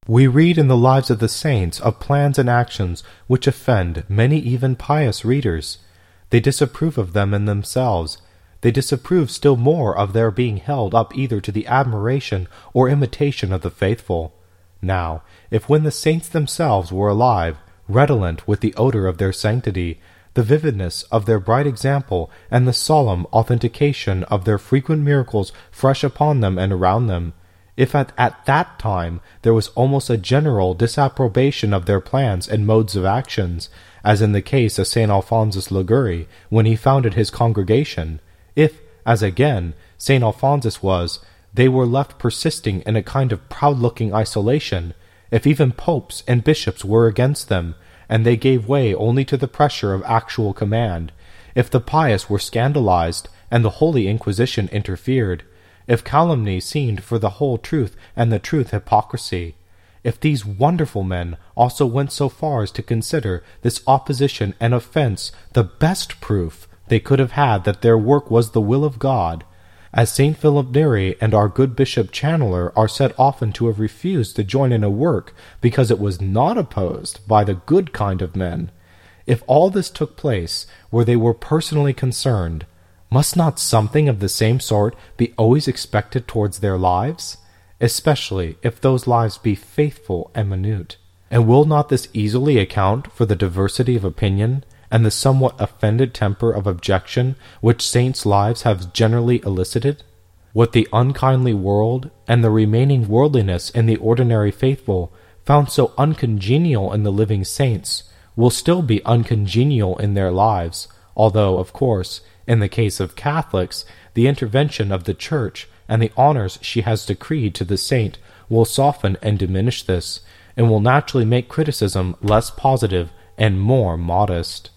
We read in the lives of the saints of plans and actions which offend many even pious readers. They disapprove of them in themselves. They disapprove still more of their being held up either to the admiration or imitation of the faithful. Now, if when the saints themselves were alive, redolent with the odor of their sanctity, the vividness of their bright example, and the solemn authentication of their frequent miracles fresh upon them and around them, if at that time there was almost a general disapprobation of their plans and modes of actions, as in the case of St. Alphonsus Liguori when he founded his congregation, if, as again St. Alphonsus was, they were left persisting in a kind of proud-looking isolation, if even popes and bishops were against them, and they gave way only to the pressure of actual command, if the pious were scandalized, and the Holy Inquisition interfered, if calumny seemed for the whole truth and the truth hypocrisy, if these wonderful men also went so far as to consider this opposition and offence the best proof they could have had that their work was the will of God, as St. Philip Neri and our good Bishop Chandler are said often to have refused to join in a work because it was not opposed by the good kind of men, if all this took place where they were personally concerned, must not something of the same sort be always expected towards their lives, especially if those lives be faithful and minute? And will not this easily account for the diversity of opinion and the somewhat offended temper of objection which saints' lives have generally elicited? What the unkindly world and the remaining worldliness in the ordinary faithful found so uncongenial in the living saints will still be uncongenial in their lives, although, of course, in the case of Catholics, the intervention of the Church and the honors she has decreed to the saint will soften and diminish this, and will naturally make criticism less positive and more modest.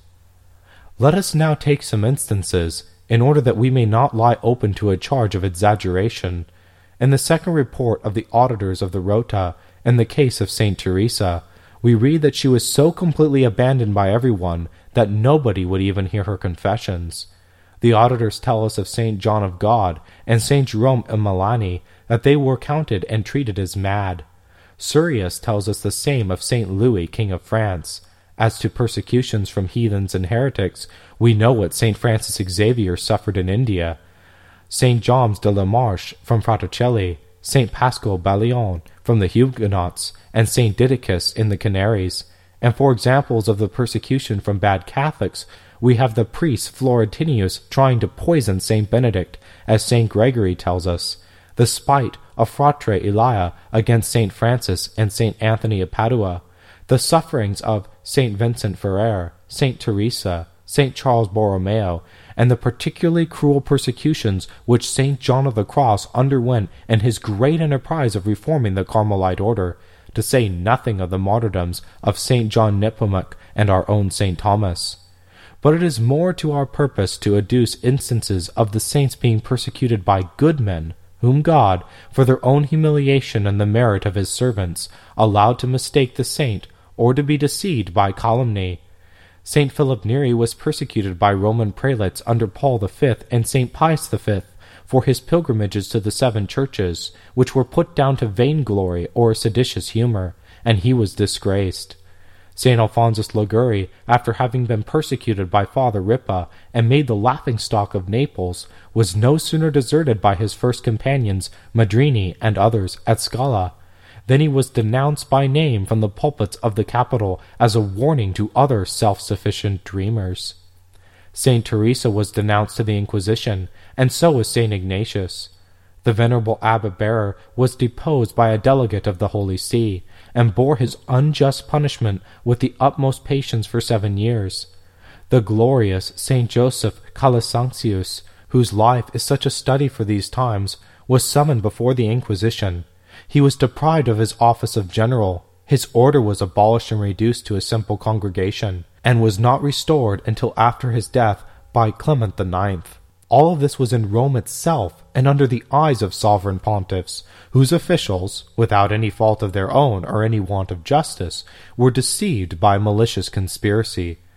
Let us now take some instances, in order that we may not lie open to a charge of exaggeration. In the second report of the auditors of the Rota, in the case of Saint Teresa, we read that she was so completely abandoned by everyone that nobody would even hear her confessions. The auditors tell us of St. John of God and St. Jerome of Milani that they were counted and treated as mad. Surius tells us the same of St. Louis, King of France. As to persecutions from heathens and heretics, we know what St. Francis Xavier suffered in India, St. James de la Marche from Fraticelli, St. Pascal Balion from the Huguenots, and St. Didacus in the Canaries. And for examples of the persecution from bad Catholics, we have the priest Florentinius trying to poison St. Benedict, as St. Gregory tells us, the spite of Fratre Elia against St. Francis and St. Anthony of Padua, the sufferings of St. Vincent Ferrer, St. Teresa, St. Charles Borromeo, and the particularly cruel persecutions which St. John of the Cross underwent in his great enterprise of reforming the Carmelite order, to say nothing of the martyrdoms of St. John Nepomuc and our own St. Thomas. But it is more to our purpose to adduce instances of the saints being persecuted by good men, whom God, for their own humiliation and the merit of his servants, allowed to mistake the saint, or to be deceived by calumny. St. Philip Neri was persecuted by Roman prelates under Paul V and St. Pius V for his pilgrimages to the 7 churches, which were put down to vainglory or seditious humor, and he was disgraced. St. Alphonsus Liguori, after having been persecuted by Father Ripa and made the laughingstock of Naples, was no sooner deserted by his first companions, Madrini and others, at Scala, than he was denounced by name from the pulpits of the capital as a warning to other self-sufficient dreamers. St. Teresa was denounced to the Inquisition, and so was St. Ignatius. The venerable Abbot Bearer was deposed by a delegate of the Holy See, and bore his unjust punishment with the utmost patience for 7 years. The glorious St. Joseph Calasantius, whose life is such a study for these times, was summoned before the Inquisition. He was deprived of his office of general. His order was abolished and reduced to a simple congregation, and was not restored until after his death by Clement IX. All of this was in Rome itself, and under the eyes of sovereign pontiffs, whose officials, without any fault of their own or any want of justice, were deceived by malicious conspiracy.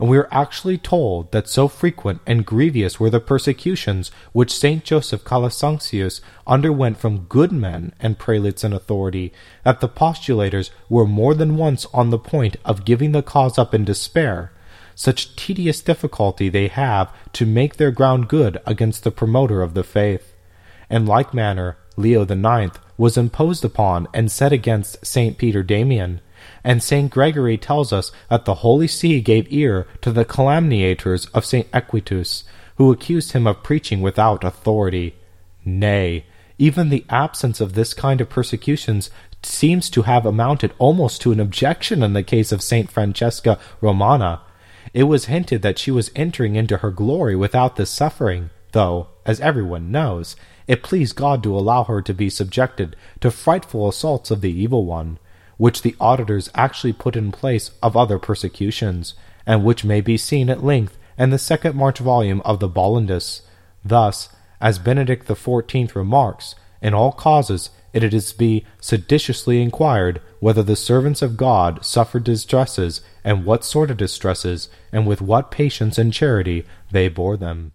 and we are actually told that so frequent and grievous were the persecutions which Saint Joseph Calasancius underwent from good men and prelates in authority, that the postulators were more than once on the point of giving the cause up in despair. Such tedious difficulty they have to make their ground good against the promoter of the faith. In like manner, Leo IX was imposed upon and set against Saint Peter Damian, and Saint Gregory tells us that the Holy See gave ear to the calumniators of Saint Equitus, who accused him of preaching without authority. Nay, even the absence of this kind of persecutions seems to have amounted almost to an objection in the case of Saint Francesca Romana. It was hinted that she was entering into her glory without this suffering, though, as everyone knows, it pleased God to allow her to be subjected to frightful assaults of the evil one, which the auditors actually put in place of other persecutions, and which may be seen at length in the second March volume of the Bollandus. Thus, as Benedict XIV remarks, in all causes it is to be seditiously inquired whether the servants of God suffered distresses, and what sort of distresses, and with what patience and charity they bore them.